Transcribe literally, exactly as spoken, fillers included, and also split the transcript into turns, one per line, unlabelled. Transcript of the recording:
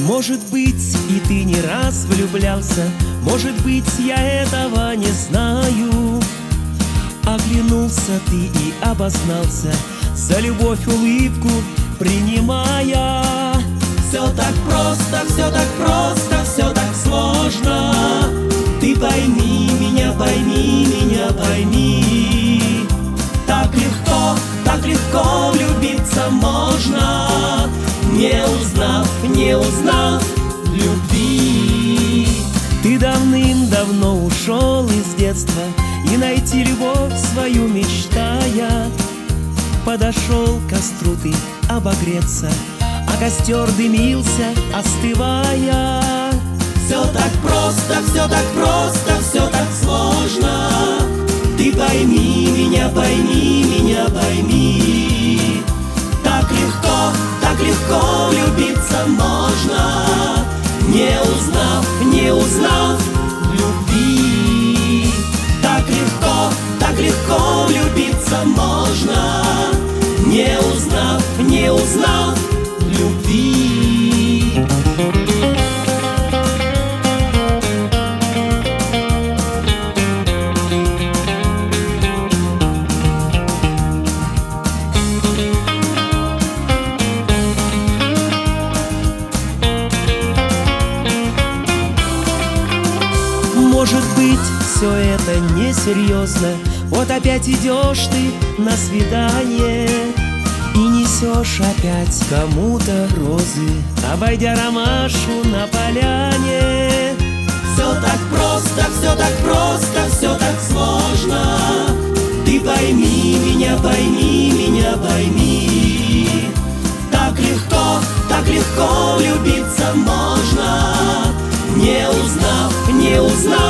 Может быть, и ты не раз влюблялся, может быть, я этого не знаю. Оглянулся ты и обознался, за любовь улыбку принимая. Все так просто, все так просто, все так сложно. Ты пойми меня, пойми меня, пойми. Так легко, так легко влюбиться можно, не узнав, не узнав любви. Ты давным-давно ушел из детства и найти любовь свою мечтая. Подошел к костру ты обогреться, а костер дымился, остывая. Все так просто, все так просто, все так сложно. Ты пойми меня, пойми меня, пойми. Так легко, так легко влюбиться можно, не узнав, не узнав любви. Так легко, так легко влюбиться можно, не узнав, не узнав любви. Может быть, все это несерьезно. Вот опять идешь ты на свидание и несешь опять кому-то розы, обойдя ромашу на поляне. Все так просто, все так просто, все так сложно. Ты пойми меня, пойми меня, пойми. Так легко, так легко влюбиться можно, не узнав, не узнав